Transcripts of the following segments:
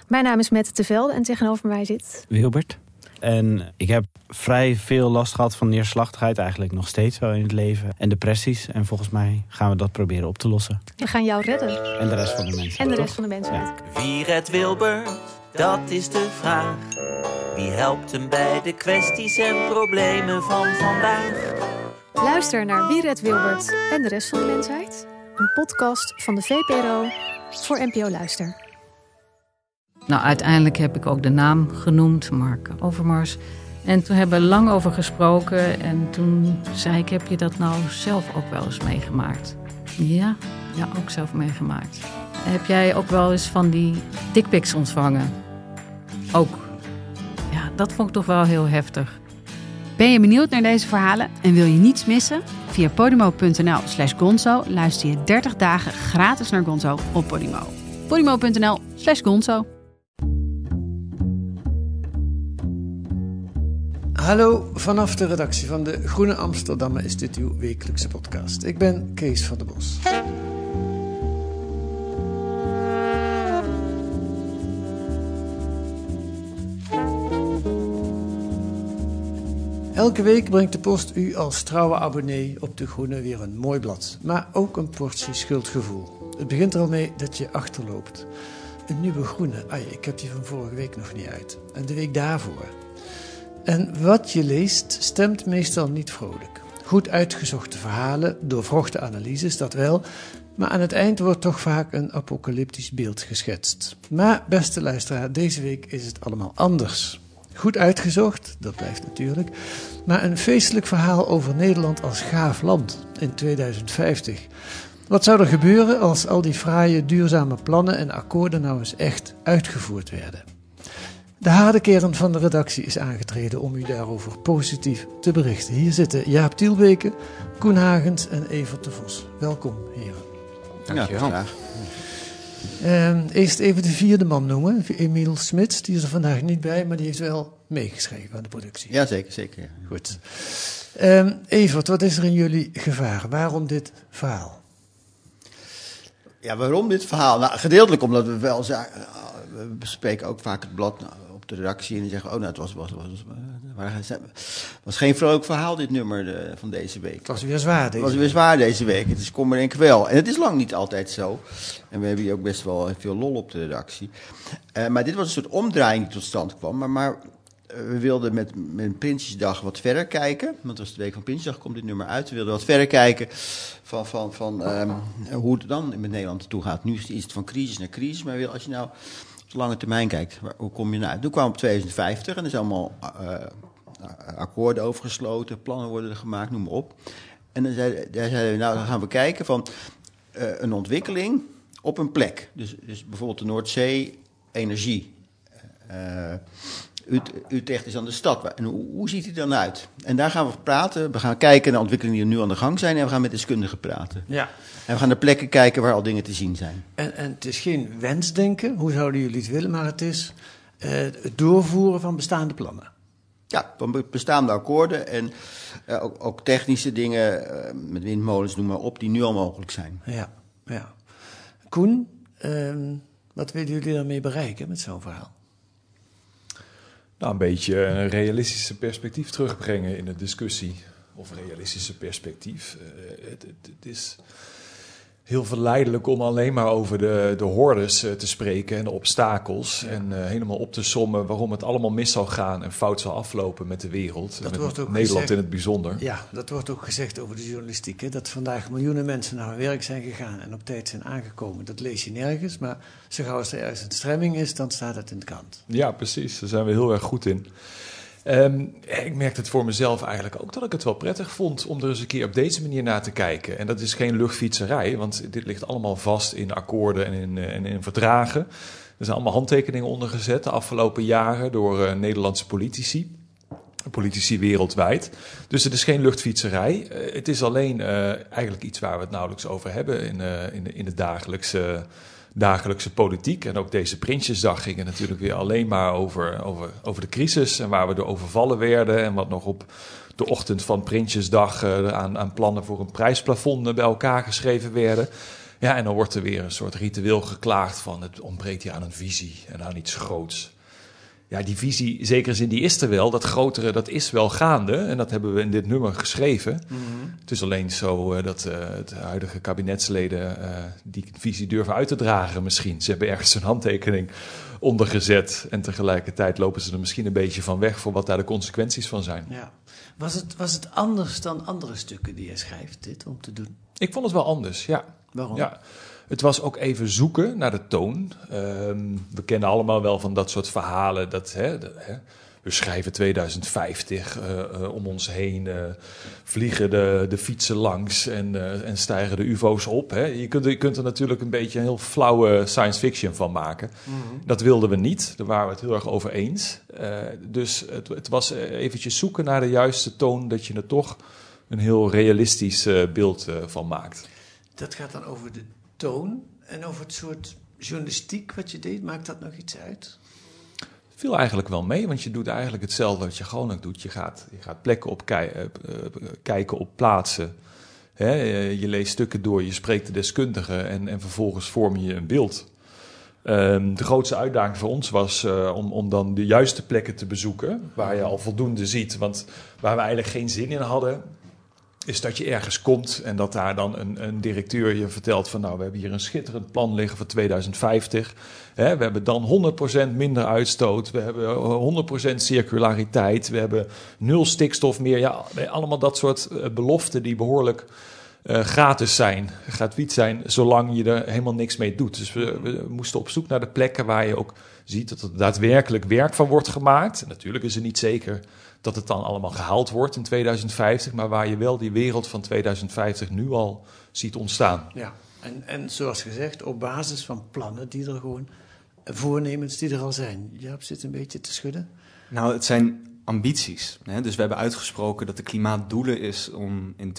Mijn naam is Mette Tevelde en tegenover mij zit Wilbert. En ik heb vrij veel last gehad van neerslachtigheid, eigenlijk nog steeds wel in het leven. En depressies. En volgens mij gaan we dat proberen op te lossen. We gaan jou redden. En de rest van de mensen. En de rest van de mensen. Ja. Wie redt Wilbert? Dat is de vraag. Wie helpt hem bij de kwesties en problemen van vandaag? Luister naar Wie redt Wilbert en de rest van de mensheid. Een podcast van de VPRO voor NPO Luister. Nou, uiteindelijk heb ik ook de naam genoemd, Mark Overmars. En toen hebben we lang over gesproken. En toen zei ik, heb je dat nou zelf ook wel eens meegemaakt? Ja, ook zelf meegemaakt. Heb jij ook wel eens van die dickpics ontvangen? Ook. Ja, dat vond ik toch wel heel heftig. Ben je benieuwd naar deze verhalen en wil je niets missen? Via podimo.nl/Gonzo luister je 30 dagen gratis naar Gonzo op Podimo. podimo.nl/Gonzo. Hallo, vanaf de redactie van de Groene Amsterdammer is dit uw wekelijkse podcast. Ik ben Kees van der Bos. Elke week brengt de post u als trouwe abonnee op De Groene weer een mooi blad. Maar ook een portie schuldgevoel. Het begint er al mee dat je achterloopt. Een nieuwe Groene, ik heb die van vorige week nog niet uit. En de week daarvoor. En wat je leest stemt meestal niet vrolijk. Goed uitgezochte verhalen, doorvrochte analyses, dat wel. Maar aan het eind wordt toch vaak een apocalyptisch beeld geschetst. Maar, beste luisteraar, deze week is het allemaal anders. Goed uitgezocht, dat blijft natuurlijk. Maar een feestelijk verhaal over Nederland als gaaf land in 2050. Wat zou er gebeuren als al die fraaie, duurzame plannen en akkoorden nou eens echt uitgevoerd werden? De harde kern van de redactie is aangetreden om u daarover positief te berichten. Hier zitten Jaap Tielbeke, Koen Hagens en Evert de Vos. Welkom, heren. Dankjewel. Ja, eerst even de vierde man noemen, Emiel Smits. Die is er vandaag niet bij, maar die heeft wel meegeschreven aan de productie. Ja, zeker. Ja. Goed. Evert, wat is er in jullie gevaar? Waarom dit verhaal? Ja, waarom dit verhaal? Nou, gedeeltelijk omdat we wel zagen. We bespreken ook vaak het blad op de redactie en die zeggen, het was geen vrolijk verhaal dit nummer van deze week. Het was weer zwaar deze week. Het is kommer en kwel. En het is lang niet altijd zo. En we hebben hier ook best wel veel lol op de redactie. Maar dit was een soort omdraaiing die tot stand kwam. Maar we wilden met Prinsjesdag wat verder kijken. Want als de week van Prinsjesdag komt dit nummer uit. We wilden wat verder kijken van hoe het dan met Nederland toe gaat. Nu is het van crisis naar crisis. Maar als je nou op de lange termijn kijkt, hoe kom je nou uit? Toen kwam op 2050 en er zijn allemaal akkoorden over gesloten. Plannen worden er gemaakt, noem maar op. En dan zeiden we, nou dan gaan we kijken van een ontwikkeling op een plek. Dus bijvoorbeeld de Noordzee, energie. Utrecht is dan de stad. En hoe ziet die dan uit? En daar gaan we praten. We gaan kijken naar ontwikkelingen die er nu aan de gang zijn. En we gaan met deskundigen praten. Ja. En we gaan naar plekken kijken waar al dingen te zien zijn. En het is geen wensdenken, hoe zouden jullie het willen, maar het is het doorvoeren van bestaande plannen. Ja, van bestaande akkoorden en ook technische dingen met windmolens, noem maar op, die nu al mogelijk zijn. Ja. Koen, wat willen jullie daarmee bereiken met zo'n verhaal? Nou, een beetje een realistische perspectief terugbrengen in de discussie. Of realistische perspectief. Het is heel verleidelijk om alleen maar over de hordes te spreken en de obstakels. Ja. En helemaal op te sommen waarom het allemaal mis zal gaan en fout zal aflopen met de wereld. Dat wordt ook Nederland gezegd, in het bijzonder. Ja, dat wordt ook gezegd over de journalistiek. Hè? Dat vandaag miljoenen mensen naar hun werk zijn gegaan en op tijd zijn aangekomen. Dat lees je nergens, maar zo gauw als er ergens een stremming is, dan staat het in de krant. Ja, precies. Daar zijn we heel erg goed in. Ik merkte het voor mezelf eigenlijk ook dat ik het wel prettig vond om er eens een keer op deze manier naar te kijken. En dat is geen luchtfietserij, want dit ligt allemaal vast in akkoorden en in verdragen. Er zijn allemaal handtekeningen onder gezet de afgelopen jaren door Nederlandse politici wereldwijd. Dus het is geen luchtfietserij. Het is alleen eigenlijk iets waar we het nauwelijks over hebben in de dagelijkse politiek. En ook deze Prinsjesdag ging het natuurlijk weer alleen maar over de crisis en waar we door overvallen werden en wat nog op de ochtend van Prinsjesdag aan plannen voor een prijsplafond bij elkaar geschreven werden. Ja, en dan wordt er weer een soort ritueel geklaagd van het ontbreekt hier aan een visie en aan iets groots. Ja, die visie, zeker in die is er wel. Dat grotere, dat is wel gaande. En dat hebben we in dit nummer geschreven. Mm-hmm. Het is alleen zo dat de huidige kabinetsleden die visie durven uit te dragen misschien. Ze hebben ergens een handtekening ondergezet. En tegelijkertijd lopen ze er misschien een beetje van weg voor wat daar de consequenties van zijn. Ja. Was het anders dan andere stukken die jij schrijft, dit, om te doen? Ik vond het wel anders, ja. Waarom? Ja. Het was ook even zoeken naar de toon. We kennen allemaal wel van dat soort verhalen. We schrijven 2050, om ons heen vliegen de fietsen langs en stijgen de ufo's op. Hè. Je kunt er natuurlijk een beetje een heel flauwe science fiction van maken. Mm-hmm. Dat wilden we niet, daar waren we het heel erg over eens. Dus het was eventjes zoeken naar de juiste toon, dat je er toch een heel realistisch beeld van maakt. Dat gaat dan over de toon en over het soort journalistiek wat je deed. Maakt dat nog iets uit? Het viel eigenlijk wel mee, want je doet eigenlijk hetzelfde wat je gewoon ook doet. Je gaat plekken op kijken op plaatsen. Je leest stukken door, je spreekt de deskundigen en vervolgens vorm je een beeld. De grootste uitdaging voor ons was om dan de juiste plekken te bezoeken, waar je al voldoende ziet. Want waar we eigenlijk geen zin in hadden, is dat je ergens komt en dat daar dan een directeur je vertelt van, nou, we hebben hier een schitterend plan liggen voor 2050. We hebben dan 100% minder uitstoot, we hebben 100% circulariteit, we hebben 0 stikstof meer. Ja, allemaal dat soort beloften die behoorlijk gratis zijn, gratuit zijn, zolang je er helemaal niks mee doet. Dus we moesten op zoek naar de plekken waar je ook ziet dat er daadwerkelijk werk van wordt gemaakt. En natuurlijk is het niet zeker dat het dan allemaal gehaald wordt in 2050, maar waar je wel die wereld van 2050 nu al ziet ontstaan. Ja, en zoals gezegd, op basis van plannen die er gewoon, voornemens die er al zijn. Jaap zit een beetje te schudden. Nou, het zijn ambities. Hè? Dus we hebben uitgesproken dat de klimaatdoelen is om in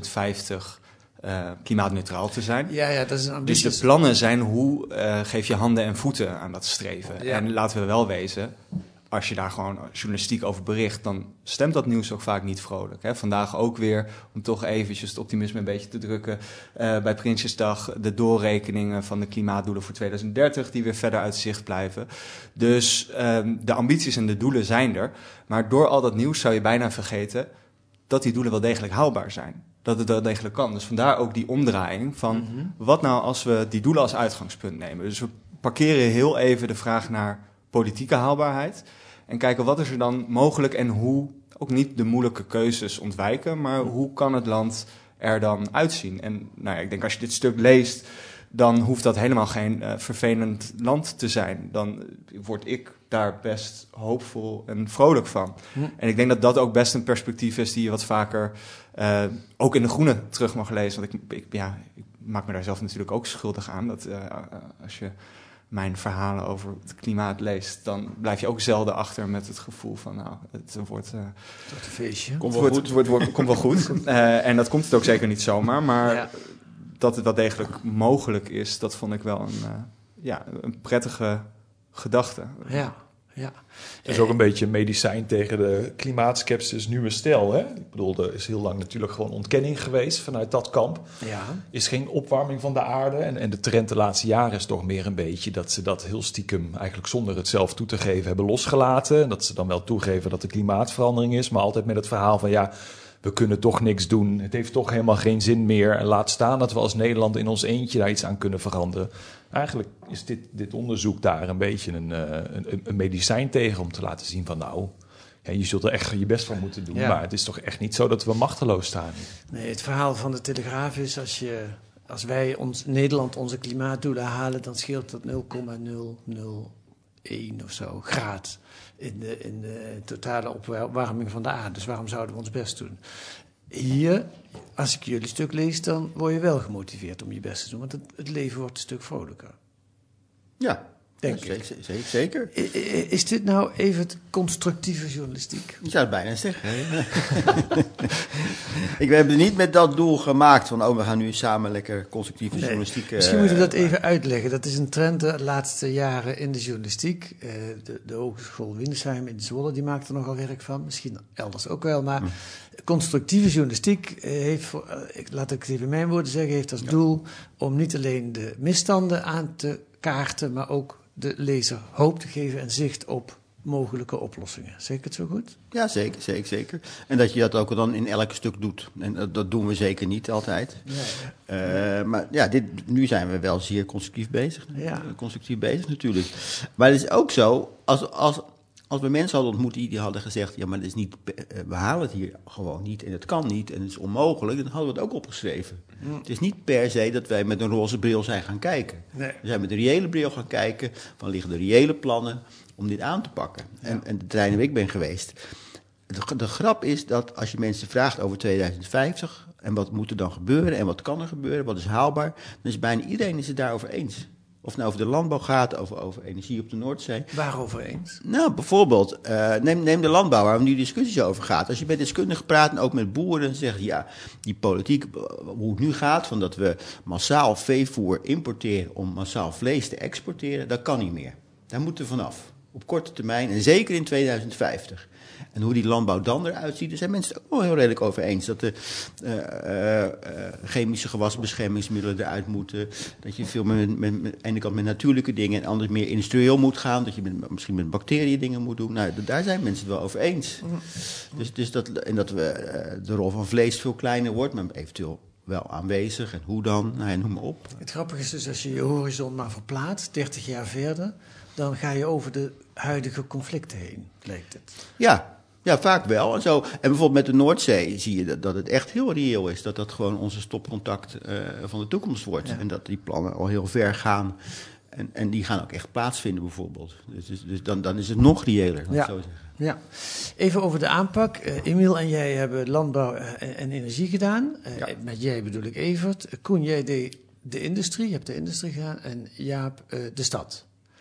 2050 klimaatneutraal te zijn. Ja, dat is een ambitie. Dus de plannen zijn hoe geef je handen en voeten aan dat streven. Ja. En laten we wel wezen, als je daar gewoon journalistiek over bericht, dan stemt dat nieuws ook vaak niet vrolijk. Hè? Vandaag ook weer, om toch eventjes het optimisme een beetje te drukken, bij Prinsjesdag de doorrekeningen van de klimaatdoelen voor 2030, die weer verder uit zicht blijven. Dus de ambities en de doelen zijn er. Maar door al dat nieuws zou je bijna vergeten dat die doelen wel degelijk haalbaar zijn. Dat het wel degelijk kan. Dus vandaar ook die omdraaiing van, wat nou als we die doelen als uitgangspunt nemen? Dus we parkeren heel even de vraag naar politieke haalbaarheid en kijken wat is er dan mogelijk en hoe, ook niet de moeilijke keuzes ontwijken, maar hoe kan het land er dan uitzien? En nou ja, ik denk als je dit stuk leest, dan hoeft dat helemaal geen vervelend land te zijn. Dan word ik daar best hoopvol en vrolijk van. En ik denk dat dat ook best een perspectief is die je wat vaker ook in De Groene terug mag lezen. Want ik maak me daar zelf natuurlijk ook schuldig aan. Dat als je mijn verhalen over het klimaat leest, dan blijf je ook zelden achter met het gevoel van, nou, het wordt tot een feestje. Komt wel goed. En dat komt het ook zeker niet zomaar, maar dat het wel degelijk mogelijk is, dat vond ik wel een prettige gedachte. Ja. Het is ook een beetje een medicijn tegen de klimaatskepsis nieuwe stijl. Hè? Ik bedoel, er is heel lang natuurlijk gewoon ontkenning geweest vanuit dat kamp. Ja. Is geen opwarming van de aarde. En de trend de laatste jaren is toch meer een beetje dat ze dat heel stiekem, eigenlijk zonder het zelf toe te geven, hebben losgelaten. En dat ze dan wel toegeven dat er klimaatverandering is, maar altijd met het verhaal van we kunnen toch niks doen. Het heeft toch helemaal geen zin meer. En laat staan dat we als Nederland in ons eentje daar iets aan kunnen veranderen. Eigenlijk is dit onderzoek daar een beetje een medicijn tegen om te laten zien van je zult er echt je best van moeten doen. Ja. Maar het is toch echt niet zo dat we machteloos staan. Nee, het verhaal van de Telegraaf is als wij Nederland onze klimaatdoelen halen, dan scheelt dat 0,001 of zo graad in de totale opwarming van de aarde. Dus waarom zouden we ons best doen? Hier, als ik jullie stuk lees, dan word je wel gemotiveerd om je best te doen. Want het leven wordt een stuk vrolijker. Ja, Denk ik. Zeker. Is dit nou even constructieve journalistiek? Je zou het bijna zeggen. We hebben het niet met dat doel gemaakt van... we gaan nu samen lekker constructieve journalistiek... Misschien moeten we dat even uitleggen. Dat is een trend de laatste jaren in de journalistiek. De Hogeschool Windesheim in Zwolle, die maakt er nogal werk van. Misschien elders ook wel, maar... Constructieve journalistiek heeft, laat ik het even in mijn woorden zeggen... heeft als doel om niet alleen de misstanden aan te kaarten... maar ook de lezer hoop te geven en zicht op mogelijke oplossingen. Zeg ik het zo goed? Ja, zeker. En dat je dat ook dan in elk stuk doet. En dat doen we zeker niet altijd. Nee. Maar ja, nu zijn we wel zeer constructief bezig. Ja. Constructief bezig natuurlijk. Maar het is ook zo, als we mensen hadden ontmoet die hadden gezegd... ja, maar het is niet, we halen het hier gewoon niet en het kan niet en het is onmogelijk... dan hadden we het ook opgeschreven. Het is niet per se dat wij met een roze bril zijn gaan kijken. Nee. We zijn met een reële bril gaan kijken... van liggen de reële plannen om dit aan te pakken. Ja. En de terreinen waar ik ben geweest... De grap is dat als je mensen vraagt over 2050... en wat moet er dan gebeuren en wat kan er gebeuren, wat is haalbaar... dan is bijna iedereen het daarover eens. Of het nou over de landbouw gaat, over energie op de Noordzee. Waarover eens? Nou, bijvoorbeeld, neem de landbouw, waar nu discussies over gaat. Als je met deskundigen praat en ook met boeren, zeggen ja, die politiek, hoe het nu gaat, van dat we massaal veevoer importeren om massaal vlees te exporteren, dat kan niet meer. Daar moeten we vanaf. Op korte termijn en zeker in 2050. En hoe die landbouw dan eruit ziet, daar zijn mensen het ook wel heel redelijk over eens. Dat de chemische gewasbeschermingsmiddelen eruit moeten. Dat je veel meer aan de ene kant met natuurlijke dingen en anders meer industrieel moet gaan. Dat je misschien met bacteriën dingen moet doen. Nou, daar zijn mensen het wel over eens. Dus dat we de rol van vlees veel kleiner wordt, maar eventueel wel aanwezig. En hoe dan? Nou ja, noem maar op. Het grappige is dus, als je je horizon maar verplaatst, 30 jaar verder, dan ga je over de huidige conflicten heen, lijkt het. Ja, vaak wel. En bijvoorbeeld met de Noordzee zie je dat het echt heel reëel is. Dat gewoon onze stopcontact van de toekomst wordt. Ja. En dat die plannen al heel ver gaan. En die gaan ook echt plaatsvinden bijvoorbeeld. Dus dan is het nog reëler. Zo zeggen. Ja, even over de aanpak. Emiel en jij hebben landbouw en energie gedaan. Met jij bedoel ik Evert. Koen, jij deed de industrie. Je hebt de industrie gedaan. En Jaap de stad.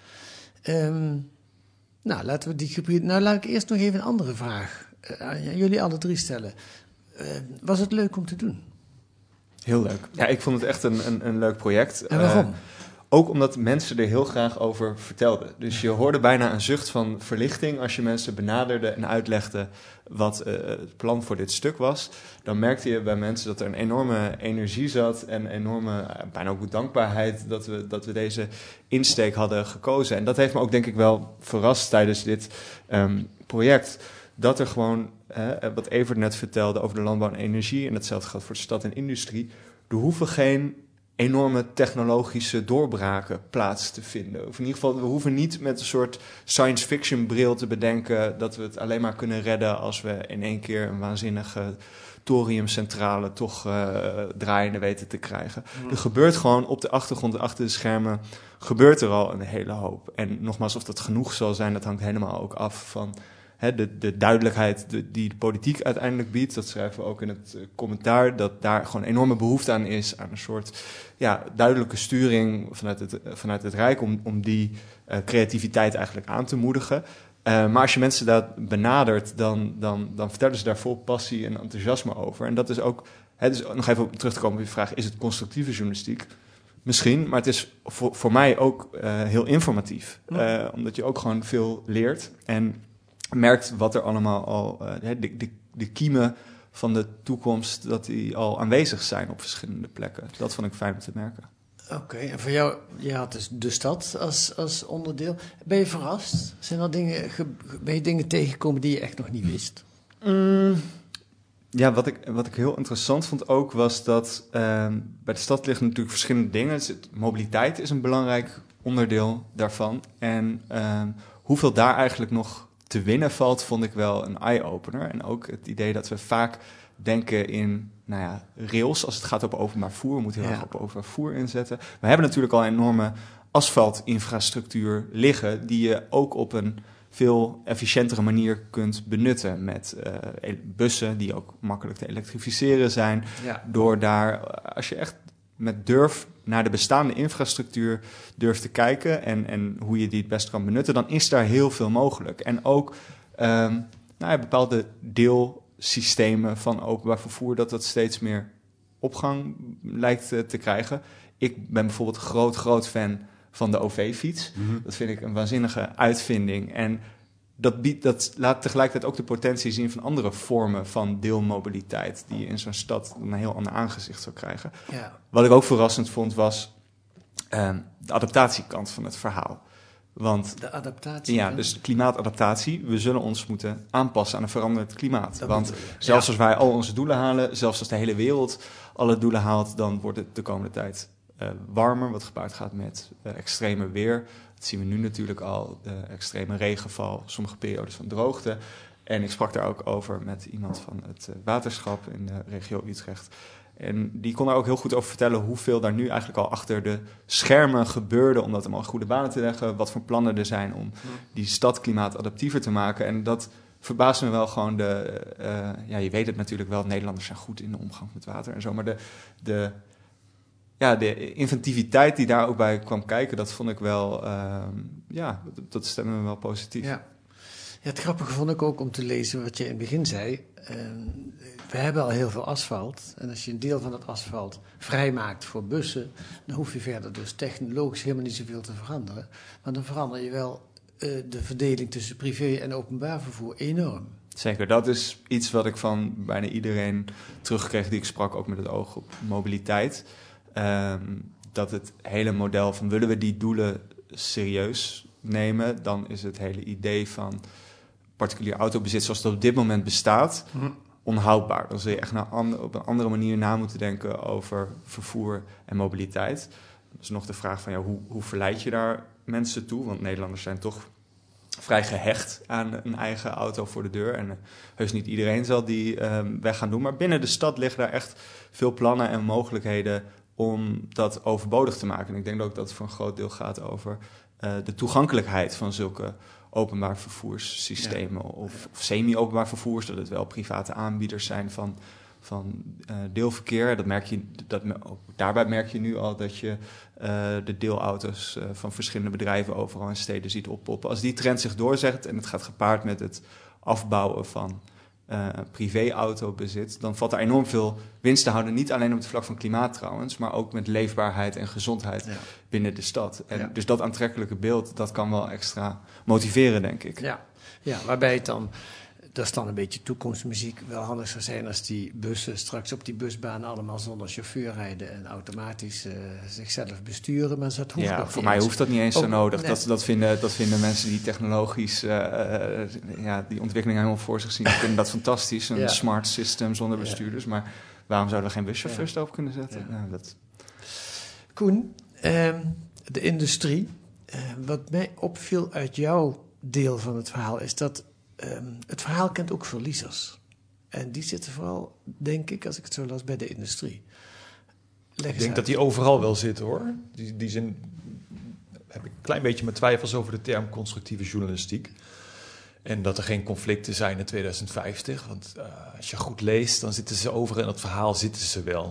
Laten we die gebieden... Nou, laat ik eerst nog even een andere vraag aan jullie alle drie stellen. Was het leuk om te doen? Heel leuk. Ja, ik vond het echt een leuk project. En waarom? Ook omdat mensen er heel graag over vertelden. Dus je hoorde bijna een zucht van verlichting als je mensen benaderde en uitlegde wat het plan voor dit stuk was. Dan merkte je bij mensen dat er een enorme energie zat en enorme, bijna ook dankbaarheid dat we deze insteek hadden gekozen. En dat heeft me ook denk ik wel verrast tijdens dit project. Dat er gewoon, wat Evert net vertelde over de landbouw en energie, en datzelfde geldt voor de stad en industrie, er hoeven geen enorme technologische doorbraken plaats te vinden. Of in ieder geval, we hoeven niet met een soort science fiction bril te bedenken dat we het alleen maar kunnen redden als we in één keer een waanzinnige thoriumcentrale toch draaiende weten te krijgen. Er gebeurt gewoon op de achtergrond, achter de schermen, gebeurt er al een hele hoop. En nogmaals, of dat genoeg zal zijn, dat hangt helemaal ook af van de duidelijkheid die de politiek uiteindelijk biedt. Dat schrijven we ook in het commentaar, dat daar gewoon enorme behoefte aan is, aan een soort duidelijke sturing vanuit het Rijk om die creativiteit eigenlijk aan te moedigen. Maar als je mensen dat benadert, dan vertellen ze daar vol passie en enthousiasme over. En dat is ook, dus nog even terug te komen op je vraag, is het constructieve journalistiek? Misschien, maar het is voor mij ook heel informatief. Omdat je ook gewoon veel leert en merkt wat er allemaal al, de kiemen van de toekomst, dat die al aanwezig zijn op verschillende plekken. Dat vond ik fijn om te merken. Oké, en voor jou, je had dus de stad als onderdeel. Ben je verrast? Zijn er ben je dingen tegengekomen die je echt nog niet wist? Ja, wat ik heel interessant vond ook, was dat bij de stad liggen natuurlijk verschillende dingen. Mobiliteit is een belangrijk onderdeel daarvan. En hoeveel daar eigenlijk nog te winnen valt, vond ik wel een eye-opener. En ook het idee dat we vaak denken in rails, als het gaat over openbaar vervoer. We moeten heel erg op openbaar vervoer inzetten. We hebben natuurlijk al een enorme asfaltinfrastructuur liggen, die je ook op een veel efficiëntere manier kunt benutten met bussen die ook makkelijk te elektrificeren zijn. Ja. Door daar, als je echt met durf naar de bestaande infrastructuur durft te kijken en hoe je die het best kan benutten, dan is daar heel veel mogelijk. En ook bepaalde deelsystemen van openbaar vervoer, dat steeds meer opgang lijkt te krijgen. Ik ben bijvoorbeeld groot fan van de OV-fiets. Mm-hmm. Dat vind ik een waanzinnige uitvinding. En dat laat tegelijkertijd ook de potentie zien van andere vormen van deelmobiliteit, die je in zo'n stad een heel ander aangezicht zou krijgen. Ja. Wat ik ook verrassend vond, was de adaptatiekant van het verhaal. Want, de adaptatie? Ja, dus de klimaatadaptatie. We zullen ons moeten aanpassen aan een veranderend klimaat. Want zelfs als wij al onze doelen halen, zelfs als de hele wereld alle doelen haalt, dan wordt het de komende tijd warmer, wat gepaard gaat met extreme weer. Dat zien we nu natuurlijk al, extreme regenval, sommige periodes van droogte. En ik sprak daar ook over met iemand van het waterschap in de regio Utrecht. En die kon daar ook heel goed over vertellen hoeveel daar nu eigenlijk al achter de schermen gebeurde om dat allemaal in goede banen te leggen. Wat voor plannen er zijn om die stad klimaatadaptiever te maken. En dat verbaast me wel gewoon. Je weet het natuurlijk wel, Nederlanders zijn goed in de omgang met water en zo. Maar de inventiviteit die daar ook bij kwam kijken, dat vond ik wel, dat stemde me wel positief. Ja, het grappige vond ik ook om te lezen wat je in het begin zei. We hebben al heel veel asfalt. En als je een deel van het asfalt vrijmaakt voor bussen, dan hoef je verder dus technologisch helemaal niet zoveel te veranderen. Maar dan verander je wel de verdeling tussen privé en openbaar vervoer enorm. Zeker, dat is iets wat ik van bijna iedereen terugkreeg die ik sprak, ook met het oog op mobiliteit. Dat het hele model van willen we die doelen serieus nemen, dan is het hele idee van particulier autobezit zoals het op dit moment bestaat, onhoudbaar. Dan zul je echt op een andere manier na moeten denken over vervoer en mobiliteit. Dat is nog de vraag van hoe verleid je daar mensen toe? Want Nederlanders zijn toch vrij gehecht aan een eigen auto voor de deur. En heus niet iedereen zal die weg gaan doen. Maar binnen de stad liggen daar echt veel plannen en mogelijkheden om dat overbodig te maken. En ik denk ook dat het voor een groot deel gaat over de toegankelijkheid van zulke openbaar vervoerssystemen of semi-openbaar vervoers, dat het wel private aanbieders zijn van deelverkeer. Daarbij merk je nu al dat je de deelauto's van verschillende bedrijven overal in steden ziet oppoppen. Als die trend zich doorzet en het gaat gepaard met het afbouwen van privéautobezit, dan valt er enorm veel winst te houden. Niet alleen op het vlak van klimaat trouwens, maar ook met leefbaarheid en gezondheid binnen de stad. En dus dat aantrekkelijke beeld, dat kan wel extra motiveren, denk ik. Ja, waarbij het dan, dat is dan een beetje toekomstmuziek, wel handig zou zijn als die bussen straks op die busbanen allemaal zonder chauffeur rijden en automatisch zichzelf besturen. Maar dat hoeft voor mij hoeft dat niet eens zo nodig. Nee. Dat vinden mensen die technologisch die ontwikkeling helemaal voor zich zien. Die vinden dat fantastisch, een smart system zonder bestuurders. Maar waarom zouden we geen buschauffeurs erop kunnen zetten? Ja. Koen, de industrie. Wat mij opviel uit jouw deel van het verhaal is dat het verhaal kent ook verliezers. En die zitten vooral, denk ik, als ik het zo las, bij de industrie. Ik denk dat die overal wel zitten, hoor. Die zin heb ik een klein beetje mijn twijfels over de term constructieve journalistiek. En dat er geen conflicten zijn in 2050. Want als je goed leest, dan zitten ze overal in het verhaal zitten ze wel.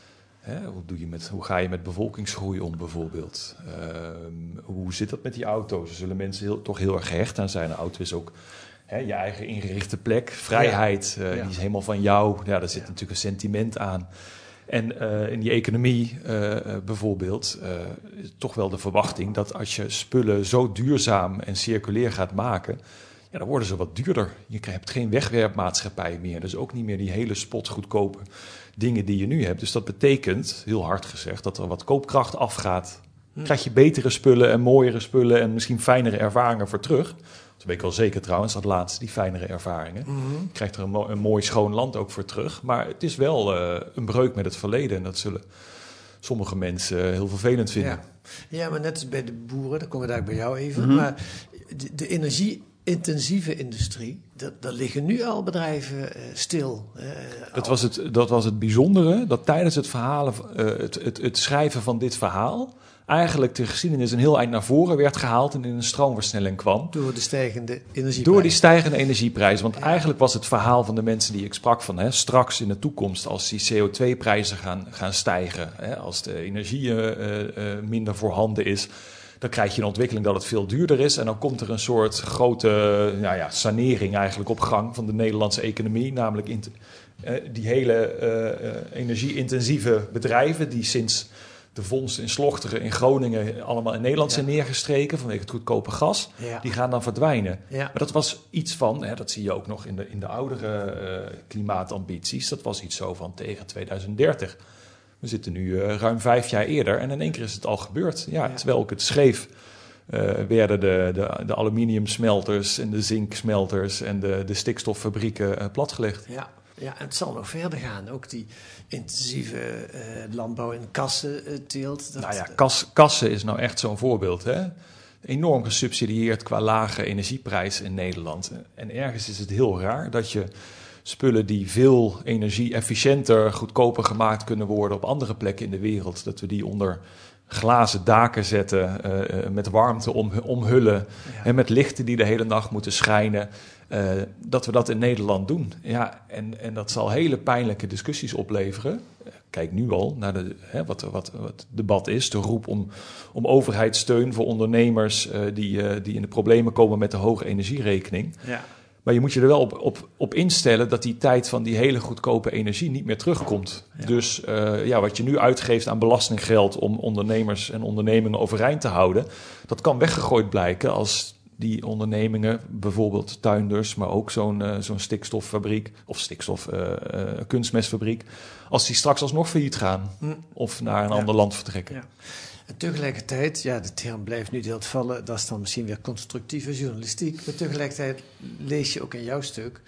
Hoe ga je met bevolkingsgroei om bijvoorbeeld? Hoe zit dat met die auto's? Er zullen mensen toch heel erg gehecht aan zijn. Een auto is ook je eigen ingerichte plek. Vrijheid, die is helemaal van jou. Ja, daar zit natuurlijk een sentiment aan. En in die economie bijvoorbeeld is toch wel de verwachting dat als je spullen zo duurzaam en circulair gaat maken, dan worden ze wat duurder. Je hebt geen wegwerpmaatschappij meer. Dus ook niet meer die hele spotgoedkope dingen die je nu hebt. Dus dat betekent, heel hard gezegd, dat er wat koopkracht afgaat. Krijg je betere spullen en mooiere spullen en misschien fijnere ervaringen voor terug. Dat weet ik wel zeker trouwens, dat laatste, die fijnere ervaringen. Je krijgt er een mooi schoon land ook voor terug. Maar het is wel een breuk met het verleden. En dat zullen sommige mensen heel vervelend vinden. Ja, maar net als bij de boeren, dan komen we daar bij jou even. Maar de energie-intensieve industrie, daar liggen nu al bedrijven stil. Dat was het bijzondere, dat tijdens het schrijven van dit verhaal eigenlijk de geschiedenis een heel eind naar voren werd gehaald en in een stroomversnelling kwam. Door de stijgende energieprijs. Door die stijgende energieprijs. Want eigenlijk was het verhaal van de mensen die ik sprak van straks in de toekomst, als die CO2-prijzen gaan stijgen, als de energie minder voorhanden is, dan krijg je een ontwikkeling dat het veel duurder is. En dan komt er een soort grote sanering eigenlijk op gang van de Nederlandse economie. Namelijk die hele energie-intensieve bedrijven die sinds de vondst in Slochteren in Groningen allemaal in Nederland zijn neergestreken vanwege het goedkope gas. Ja. Die gaan dan verdwijnen. Ja. Maar dat was iets van, dat zie je ook nog in de oudere klimaatambities, dat was iets zo van tegen 2030. We zitten nu ruim 5 jaar eerder en in één keer is het al gebeurd. Ja. Terwijl ik het schreef, werden de aluminiumsmelters en de zinksmelters en de stikstoffabrieken platgelegd. Ja. Ja, en het zal nog verder gaan. Ook die intensieve landbouw en kassenteelt. Kassen is nou echt zo'n voorbeeld. Hè? Enorm gesubsidieerd qua lage energieprijs in Nederland. En ergens is het heel raar dat je spullen die veel energie-efficiënter, goedkoper gemaakt kunnen worden op andere plekken in de wereld, dat we die onder glazen daken zetten, met warmte omhullen en met lichten die de hele nacht moeten schijnen. Dat we dat in Nederland doen. Ja, en dat zal hele pijnlijke discussies opleveren. Kijk nu al naar wat het debat is. De roep om overheidssteun voor ondernemers die in de problemen komen met de hoge energierekening. Ja. Maar je moet je er wel op instellen dat die tijd van die hele goedkope energie niet meer terugkomt. Ja. Dus wat je nu uitgeeft aan belastinggeld om ondernemers en ondernemingen overeind te houden, dat kan weggegooid blijken als die ondernemingen, bijvoorbeeld tuinders, maar ook zo'n stikstoffabriek of kunstmestfabriek, als die straks alsnog failliet gaan of naar een ander land vertrekken. Ja. En tegelijkertijd, de term blijft nu deelt vallen, dat is dan misschien weer constructieve journalistiek, maar tegelijkertijd lees je ook in jouw stuk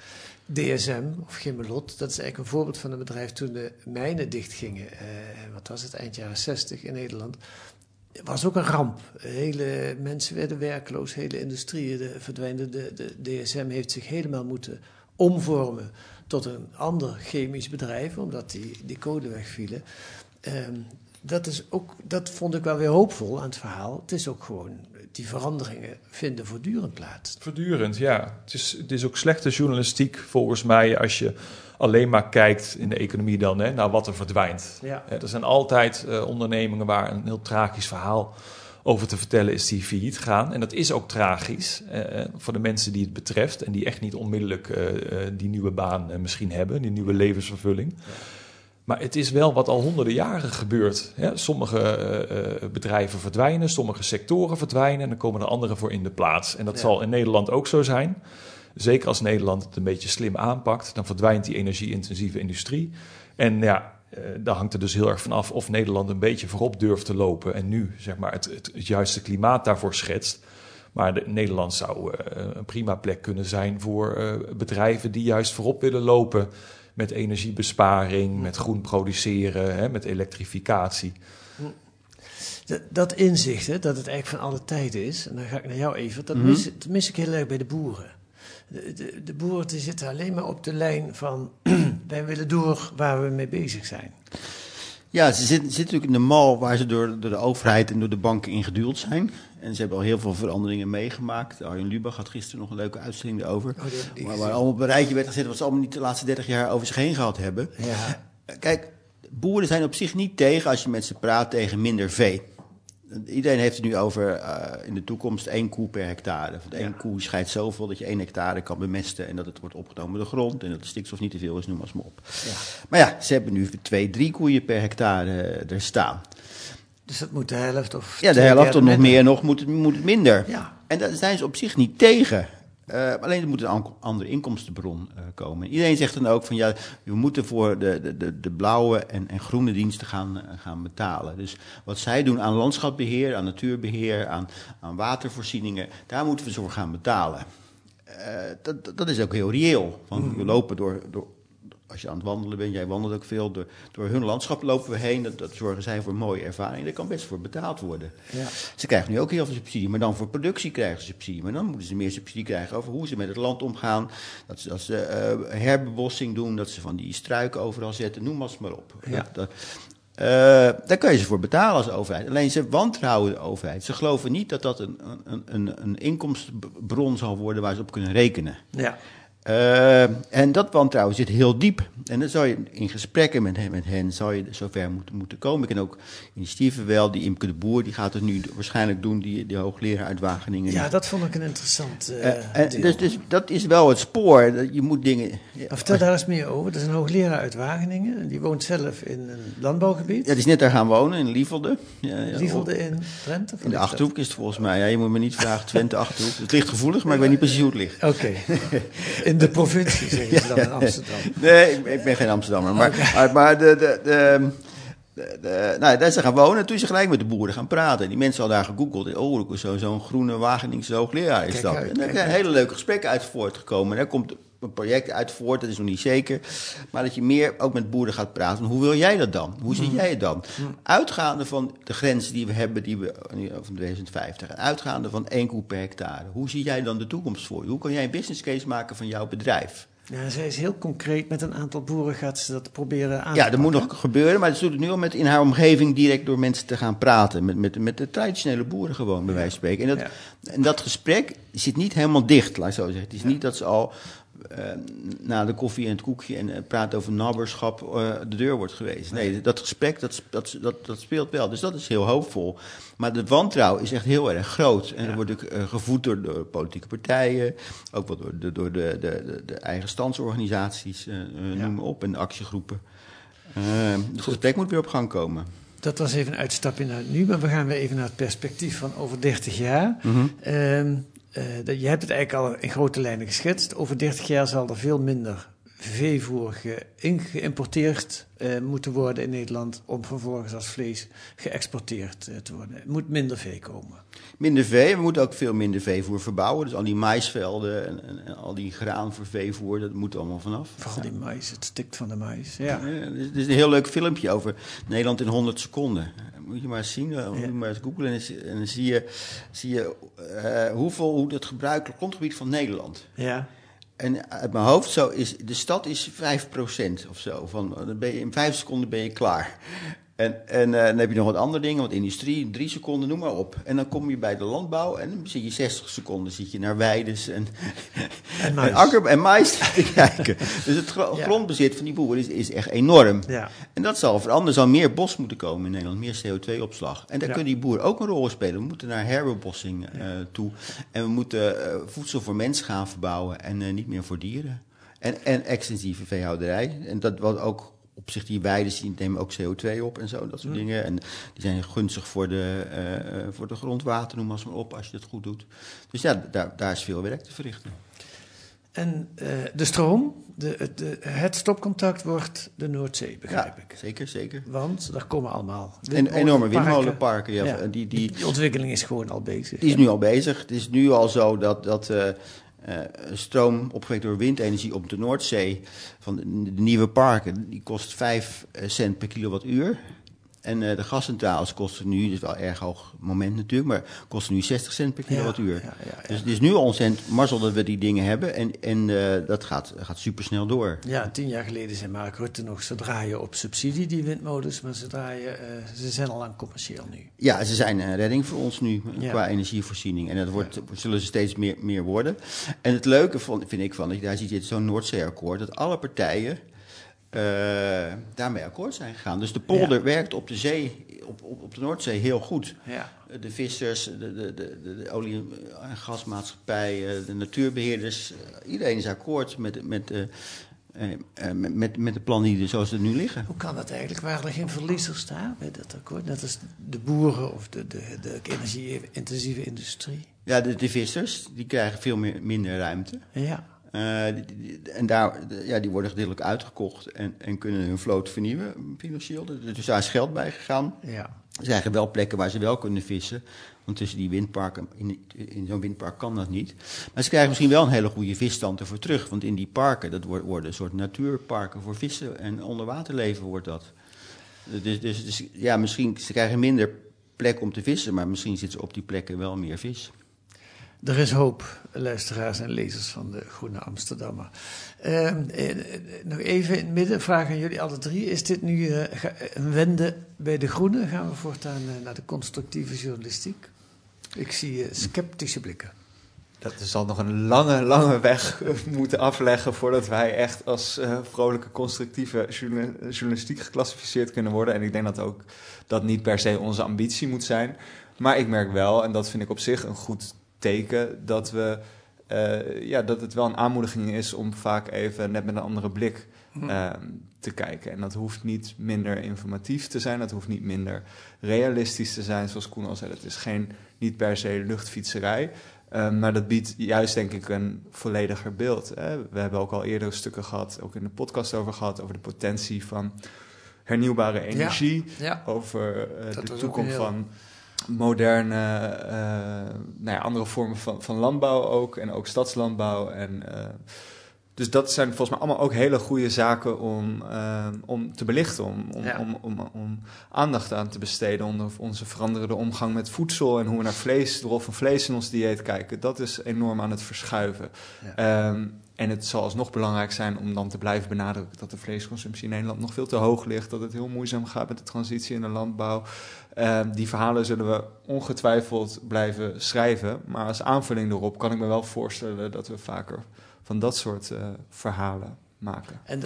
DSM of Chemelot, dat is eigenlijk een voorbeeld van een bedrijf toen de mijnen dichtgingen, wat was het, eind jaren 60 in Nederland. Het was ook een ramp. Hele mensen werden werkloos, hele industrieën verdwijnen. De DSM heeft zich helemaal moeten omvormen tot een ander chemisch bedrijf, omdat die code wegvielen. Dat vond ik wel weer hoopvol aan het verhaal. Het is ook gewoon, die veranderingen vinden voortdurend plaats. Voortdurend, ja. Het is ook slechte journalistiek volgens mij als je alleen maar kijkt in de economie dan naar wat er verdwijnt. Ja. Er zijn altijd ondernemingen waar een heel tragisch verhaal over te vertellen is die failliet gaan. En dat is ook tragisch voor de mensen die het betreft en die echt niet onmiddellijk die nieuwe baan misschien hebben, die nieuwe levensvervulling. Ja. Maar het is wel wat al honderden jaren gebeurt. Ja, sommige bedrijven verdwijnen, sommige sectoren verdwijnen en dan komen er andere voor in de plaats. En dat zal in Nederland ook zo zijn. Zeker als Nederland het een beetje slim aanpakt, dan verdwijnt die energie-intensieve industrie. En daar hangt er dus heel erg van af of Nederland een beetje voorop durft te lopen en nu zeg maar het juiste klimaat daarvoor schetst. Maar Nederland zou een prima plek kunnen zijn voor bedrijven die juist voorop willen lopen met energiebesparing, met groen produceren, met elektrificatie. Dat inzicht, dat het eigenlijk van alle tijden is, en dan ga ik naar jou even, dat mis ik heel erg bij de boeren. De boeren die zitten alleen maar op de lijn van wij willen door waar we mee bezig zijn. Ja, ze zitten natuurlijk in de mal waar ze door de overheid en door de banken ingeduwd zijn. En ze hebben al heel veel veranderingen meegemaakt. Arjen Lubach had gisteren nog een leuke uitzending erover. Waar allemaal op een rijtje werd gezet wat ze allemaal niet de laatste 30 jaar over zich heen gehad hebben. Ja. Kijk, boeren zijn op zich niet tegen als je met ze praat tegen minder vee. Iedereen heeft het nu over in de toekomst 1 koe per hectare. Want 1 koe scheidt zoveel dat je 1 hectare kan bemesten en dat het wordt opgenomen door de grond en dat de stikstof niet te veel is, noem maar op. Ja. Maar ze hebben nu 2-3 koeien per hectare er staan. Dus dat moet de helft of... Ja, de helft of nog meer moet het minder. Ja. En daar zijn ze op zich niet tegen. Alleen er moet een andere inkomstenbron komen. Iedereen zegt dan ook van we moeten voor de blauwe en groene diensten gaan betalen. Dus wat zij doen aan landschapsbeheer, aan natuurbeheer, aan watervoorzieningen, daar moeten we voor gaan betalen. Dat is ook heel reëel. Want we lopen door als je aan het wandelen bent, jij wandelt ook veel, door hun landschap lopen we heen. Dat zorgen zij voor een mooie ervaring. Daar kan best voor betaald worden. Ja. Ze krijgen nu ook heel veel subsidie, maar dan voor productie krijgen ze subsidie. Maar dan moeten ze meer subsidie krijgen over hoe ze met het land omgaan. Dat ze herbebossing doen, dat ze van die struiken overal zetten, noem maar op. Ja. Daar kun je ze voor betalen als overheid. Alleen ze wantrouwen de overheid. Ze geloven niet dat dat een inkomstenbron zal worden waar ze op kunnen rekenen. Ja. En dat wantrouwen zit heel diep. En dan zou je in gesprekken met hen zou je zover moeten komen. Ik ken ook initiatieven wel. Die Imke de Boer, die gaat het nu waarschijnlijk doen. Die hoogleraar uit Wageningen. Ja, dat vond ik een interessant dus dat is wel het spoor. Dat je moet dingen... Vertel daar eens meer over. Dat is een hoogleraar uit Wageningen. Die woont zelf in een landbouwgebied. Ja, die is net daar gaan wonen, in Lievelde. Lievelde in Drenthe? In de Achterhoek is het volgens mij. Ja, je moet me niet vragen, Twente, Achterhoek. Het ligt gevoelig, maar ik weet niet precies hoe het ligt. Oké. In de provincie, zeggen ze dan in Amsterdam. Nee, ik ben geen Amsterdammer. Maar daar is ze gaan wonen. Toen is ze gelijk met de boeren gaan praten. Die mensen hadden daar gegoogeld. Oh, zo'n groene Wageningse hoogleraar is dat. En daar zijn hele leuke gesprekken uit voortgekomen. Daar komt een project uit voort, dat is nog niet zeker. Maar dat je meer ook met boeren gaat praten. Hoe wil jij dat dan? Hoe zie jij het dan? Uitgaande van de grenzen die we hebben, van 2050. En uitgaande van 1 koe per hectare. Hoe zie jij dan de toekomst voor je? Hoe kan jij een business case maken van jouw bedrijf? Ja, zij is heel concreet. Met een aantal boeren gaat ze dat proberen aan te pakken. dat moet nog gebeuren, maar ze doet het nu al met in haar omgeving direct door mensen te gaan praten. Met de traditionele boeren gewoon, bij wijze van spreken. En dat gesprek zit niet helemaal dicht, laat ik zo zeggen. Het is niet dat ze al na de koffie en het koekje en praten over nabberschap de deur wordt geweest. Nee, dat gesprek, dat speelt wel. Dus dat is heel hoopvol. Maar de wantrouwen is echt heel erg groot. En dat wordt ook gevoed door politieke partijen, ook wel door de eigen standsorganisaties, noem maar op, en de actiegroepen. Het gesprek moet weer op gang komen. Dat was even een uitstapje naar het nu, maar we gaan weer even naar het perspectief van over 30 jaar. Je hebt het eigenlijk al in grote lijnen geschetst. Over 30 jaar zal er veel minder veevoer geïmporteerd moeten worden in Nederland om vervolgens als vlees geëxporteerd te worden. Er moet minder vee komen. Minder vee, we moeten ook veel minder veevoer verbouwen. Dus al die maïsvelden en al die graan voor veevoer, dat moet allemaal vanaf. Vooral die mais, het stikt van de mais. Ja. Er is een heel leuk filmpje over Nederland in 100 seconden. Moet je maar eens zien, moet je maar eens googlen en dan zie je hoe dat gebruikelijk grondgebied van Nederland. Ja. En uit mijn hoofd zo is de stad is 5% of zo. In 5 seconden ben je klaar. En dan heb je nog wat andere dingen, want industrie, 3 seconden, noem maar op. En dan kom je bij de landbouw en dan zit je 60 seconden naar weides en akker en mais te kijken. Dus het grondbezit van die boeren is echt enorm. Ja. En dat zal veranderen. Er zal meer bos moeten komen in Nederland, meer CO2-opslag. En daar kunnen die boeren ook een rol spelen. We moeten naar herbebossing toe. En we moeten voedsel voor mensen gaan verbouwen en niet meer voor dieren. En extensieve veehouderij. En dat wat ook op zich die weides, die nemen ook CO2 op en zo, dat soort dingen. En die zijn gunstig voor de grondwater, noem maar op, als je dat goed doet. Dus ja, daar is veel werk te verrichten. En de stroom, het stopcontact wordt de Noordzee, begrijp ik. Zeker. Want daar komen allemaal enorme windmolenparken. Ja. Die ontwikkeling is gewoon al bezig. Die is nu al bezig. Het is nu al zo dat stroom opgewekt door windenergie op de Noordzee van de nieuwe parken, die kost 5 cent per kilowattuur. En de gascentrales kosten nu, dat is wel een erg hoog moment natuurlijk, maar kosten nu 60 cent per kilowattuur. Ja. Dus het is nu al ontzettend mazzel dat we die dingen hebben en dat gaat supersnel door. Ja, 10 jaar geleden zei Mark Rutte nog, ze draaien op subsidie, die windmolens, maar ze zijn al lang commercieel nu. Ja, ze zijn een redding voor ons nu qua energievoorziening. En dat zullen ze steeds meer worden. En het leuke vind ik daar zie je zo'n Noordzeeakkoord, dat alle partijen daarmee akkoord zijn gegaan. Dus de polder werkt op de zee, op de Noordzee heel goed. Ja. De vissers, de olie- en gasmaatschappijen, de natuurbeheerders, iedereen is akkoord met de plannen die zoals er nu liggen. Hoe kan dat eigenlijk? Waren er geen verliezers daar bij dat akkoord? Net als de boeren of de energie-intensieve industrie? Ja, de vissers, die krijgen veel minder ruimte. Ja. Die worden gedeeltelijk uitgekocht en kunnen hun vloot vernieuwen financieel. Dus daar is geld bij gegaan. Ja. Er zijn wel plekken waar ze wel kunnen vissen. Want tussen die windparken, in zo'n windpark kan dat niet. Maar ze krijgen misschien wel een hele goede visstand ervoor terug. Want in die parken, dat worden een soort natuurparken voor vissen en onderwaterleven wordt dat. Dus ja, misschien, ze krijgen minder plek om te vissen, maar misschien zit er op die plekken wel meer vis. Er is hoop, luisteraars en lezers van de Groene Amsterdammer. Nog even in het midden, vraag aan jullie alle drie. Is dit nu een wende bij de Groene? Gaan we voortaan naar de constructieve journalistiek? Ik zie sceptische blikken. Dat zal nog een lange weg moeten afleggen voordat wij echt als vrolijke, constructieve journalistiek geclassificeerd kunnen worden. En ik denk dat ook dat niet per se onze ambitie moet zijn. Maar ik merk wel, en dat vind ik op zich een goed teken, dat dat het wel een aanmoediging is om vaak even net met een andere blik te kijken. En dat hoeft niet minder informatief te zijn, dat hoeft niet minder realistisch te zijn, zoals Koen al zei. Het is niet per se luchtfietserij. Maar dat biedt juist, denk ik, een vollediger beeld. We hebben ook al eerdere stukken gehad, ook in de podcast over gehad, over de potentie van hernieuwbare energie. Ja. Over de toekomst van moderne, andere vormen van landbouw ook. En ook stadslandbouw. Dus dat zijn volgens mij allemaal ook hele goede zaken om te belichten. Om aandacht aan te besteden. Onder onze veranderende omgang met voedsel. En hoe we naar de rol van vlees in ons dieet kijken. Dat is enorm aan het verschuiven. Ja. En het zal alsnog belangrijk zijn om dan te blijven benadrukken dat de vleesconsumptie in Nederland nog veel te hoog ligt. Dat het heel moeizaam gaat met de transitie in de landbouw. Die verhalen zullen we ongetwijfeld blijven schrijven. Maar als aanvulling erop kan ik me wel voorstellen dat we vaker van dat soort verhalen maken. En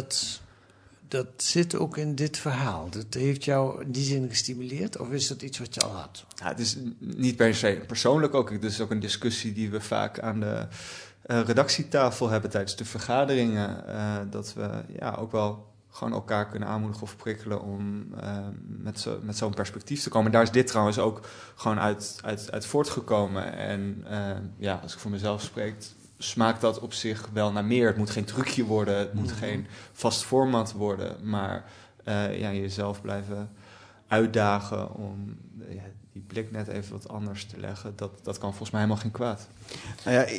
dat zit ook in dit verhaal. Dat heeft jou in die zin gestimuleerd? Of is dat iets wat je al had? Ja, het is niet per se persoonlijk ook. Het is ook een discussie die we vaak aan de redactietafel hebben tijdens de vergaderingen. Dat we ook wel gewoon elkaar kunnen aanmoedigen of prikkelen om met zo'n perspectief te komen. Daar is dit trouwens ook gewoon uit voortgekomen. En als ik voor mezelf spreek, smaakt dat op zich wel naar meer. Het moet geen trucje worden, het moet geen vast format worden, maar jezelf blijven uitdagen om die blik net even wat anders te leggen. Dat kan volgens mij helemaal geen kwaad. Nou ja,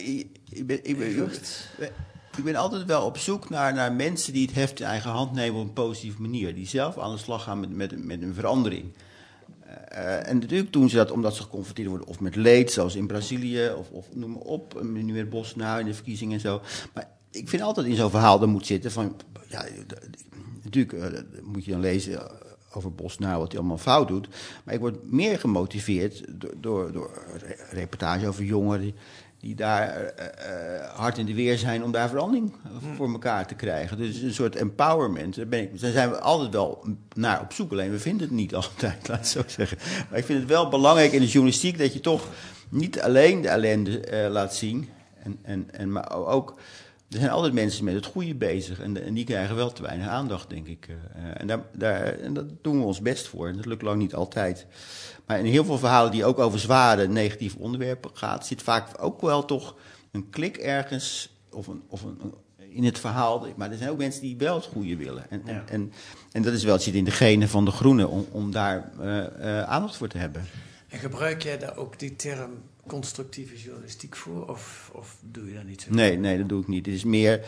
ik ben altijd wel op zoek naar mensen die het heft in eigen hand nemen op een positieve manier. Die zelf aan de slag gaan met een verandering. En natuurlijk doen ze dat omdat ze geconfronteerd worden of met leed, zoals in Brazilië, of noem maar op, nu met Bolsonaro in de verkiezingen en zo. Maar ik vind altijd in zo'n verhaal er moet zitten van, natuurlijk moet je dan lezen over Bolsonaro wat hij allemaal fout doet, maar ik word meer gemotiveerd door reportage over jongeren die daar hard in de weer zijn om daar verandering voor elkaar te krijgen. Dus een soort empowerment. Daar zijn we altijd wel naar op zoek. Alleen we vinden het niet altijd, laat ik zo zeggen. Maar ik vind het wel belangrijk in de journalistiek dat je toch niet alleen de ellende laat zien. Maar ook, er zijn altijd mensen met het goede bezig. En die krijgen wel te weinig aandacht, denk ik. En dat doen we ons best voor. En dat lukt lang niet altijd. Maar in heel veel verhalen die ook over zware negatieve onderwerpen gaat, zit vaak ook wel toch een klik ergens of in het verhaal. Maar er zijn ook mensen die wel het goede willen. En dat is wel, het zit in de genen van de Groene om daar aandacht voor te hebben. En gebruik jij daar ook die term constructieve journalistiek voor? Of doe je dat niet zo? Nee, dat doe ik niet. Het is meer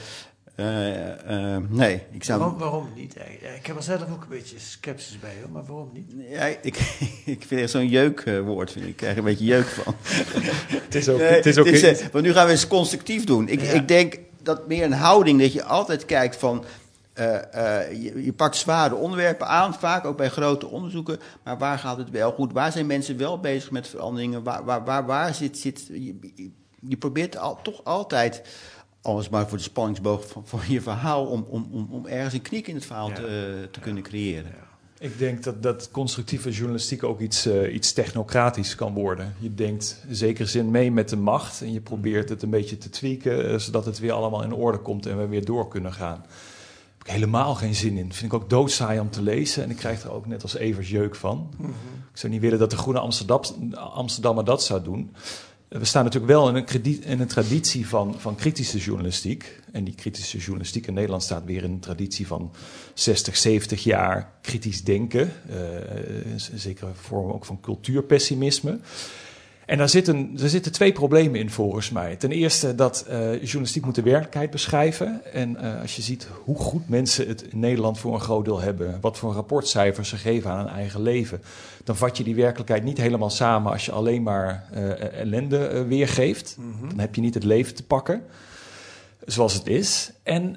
nee. Waarom niet eigenlijk? Ik heb er zelf ook een beetje sceptisch bij, hoor, maar waarom niet? Ja, ik vind het zo'n jeukwoord. Ik krijg er een beetje jeuk van. Het is ook want nu gaan we eens constructief doen. Ik denk dat meer een houding, dat je altijd kijkt van je pakt zware onderwerpen aan, vaak ook bij grote onderzoeken, maar waar gaat het wel goed? Waar zijn mensen wel bezig met veranderingen? Waar zit je probeert toch altijd, alles maar voor de spanningsboog van je verhaal, om ergens een knik in het verhaal te kunnen creëren. Ja. Ik denk dat constructieve journalistiek ook iets technocratisch kan worden. Je denkt in zekere zin mee met de macht en je probeert het een beetje te tweaken, zodat het weer allemaal in orde komt en we weer door kunnen gaan. Daar heb ik helemaal geen zin in. Vind ik ook doodsaai om te lezen en ik krijg er ook net als Evers jeuk van. Mm-hmm. Ik zou niet willen dat de Groene Amsterdammer dat zou doen. We staan natuurlijk wel in een traditie van kritische journalistiek. En die kritische journalistiek in Nederland staat weer in een traditie van 60, 70 jaar kritisch denken. Zeker vorm ook van cultuurpessimisme. En er zitten 2 problemen in volgens mij. Ten eerste dat journalistiek moet de werkelijkheid beschrijven. En als je ziet hoe goed mensen het in Nederland voor een groot deel hebben, wat voor rapportcijfers ze geven aan hun eigen leven, dan vat je die werkelijkheid niet helemaal samen als je alleen maar ellende weergeeft. Mm-hmm. Dan heb je niet het leven te pakken, zoals het is. En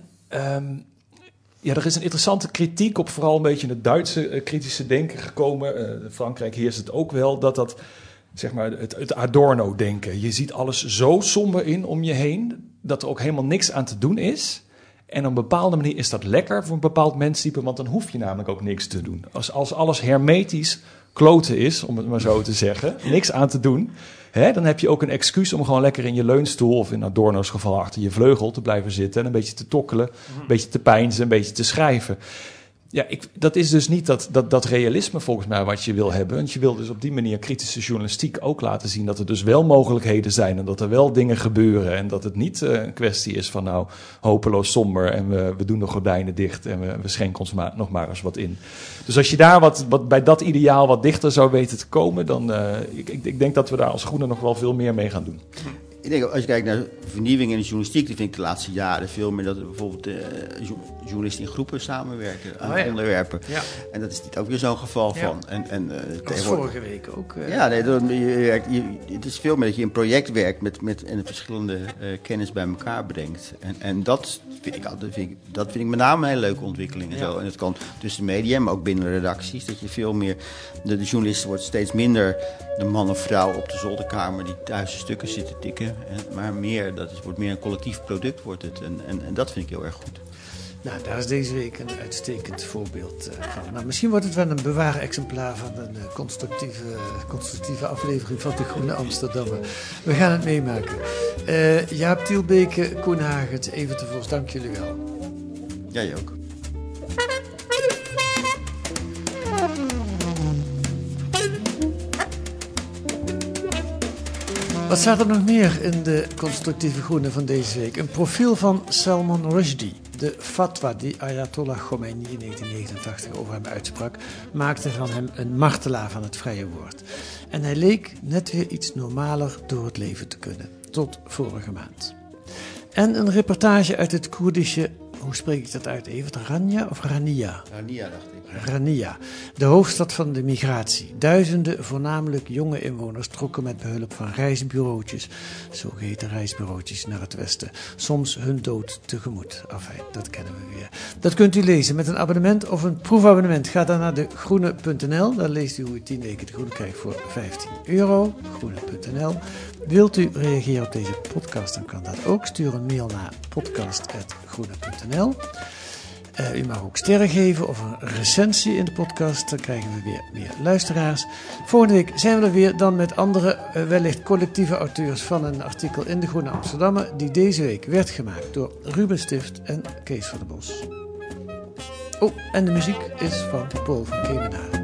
er is een interessante kritiek op vooral een beetje het Duitse kritische denken gekomen. Frankrijk heerst het ook wel, dat zeg maar het Adorno-denken. Je ziet alles zo somber in om je heen, dat er ook helemaal niks aan te doen is. En op een bepaalde manier is dat lekker voor een bepaald menstype, want dan hoef je namelijk ook niks te doen. Als alles hermetisch kloten is, om het maar zo te zeggen, niks aan te doen, dan heb je ook een excuus om gewoon lekker in je leunstoel, of in Adorno's geval achter je vleugel te blijven zitten en een beetje te tokkelen, een beetje te peinzen, een beetje te schrijven. Ja, dat is dus niet dat realisme volgens mij wat je wil hebben. Want je wil dus op die manier kritische journalistiek ook laten zien dat er dus wel mogelijkheden zijn en dat er wel dingen gebeuren. En dat het niet een kwestie is van hopeloos somber en we doen de gordijnen dicht en we schenken ons nog maar eens wat in. Dus als je daar wat bij dat ideaal wat dichter zou weten te komen, dan ik denk dat we daar als Groenen nog wel veel meer mee gaan doen. Ik denk, als je kijkt naar vernieuwing in de journalistiek, die vind ik de laatste jaren veel meer dat er bijvoorbeeld journalisten in groepen samenwerken aan onderwerpen. Ja. En dat is dit ook weer zo'n geval van. Dat vorige week ook. Het is veel meer dat je een project werkt en verschillende kennis bij elkaar brengt. En dat vind ik met name een hele leuke ontwikkeling. En zo. En dat kan tussen media, maar ook binnen redacties. Dat je veel meer, de journalisten wordt steeds minder de man of vrouw op de zolderkamer die thuis stukken zit te tikken. Maar meer, wordt meer een collectief product wordt het. En dat vind ik heel erg goed. Nou, daar is deze week een uitstekend voorbeeld van. Nou, misschien wordt het wel een bewaren exemplaar van een constructieve aflevering van de Groene Amsterdammer. We gaan het meemaken. Jaap Tielbeke, Koen Hagert, Evert de Vos, dank jullie wel. Jij ook. Wat staat er nog meer in de constructieve groene van deze week? Een profiel van Salman Rushdie. De fatwa die Ayatollah Khomeini in 1989 over hem uitsprak, maakte van hem een martelaar van het vrije woord. En hij leek net weer iets normaler door het leven te kunnen, tot vorige maand. En een reportage uit het Koerdische, hoe spreek ik dat uit even? Rania of Rania? Rania, dacht ik. Rania, de hoofdstad van de migratie. Duizenden, voornamelijk jonge inwoners, trokken met behulp van reisbureautjes, zogeheten reisbureautjes, naar het westen. Soms hun dood tegemoet. Enfin, dat kennen we weer. Dat kunt u lezen met een abonnement of een proefabonnement. Ga dan naar degroene.nl. Daar leest u hoe u 10 weken de Groene krijgt voor €15. Groene.nl. Wilt u reageren op deze podcast, dan kan dat ook. Stuur een mail naar podcast@groene.nl. U mag ook sterren geven of een recensie in de podcast. Dan krijgen we weer meer luisteraars. Volgende week zijn we er weer, dan met andere, wellicht collectieve auteurs van een artikel in de Groene Amsterdammer, die deze week werd gemaakt door Ruben Stift en Kees van der Bos. Oh, en de muziek is van Paul van Kemenade.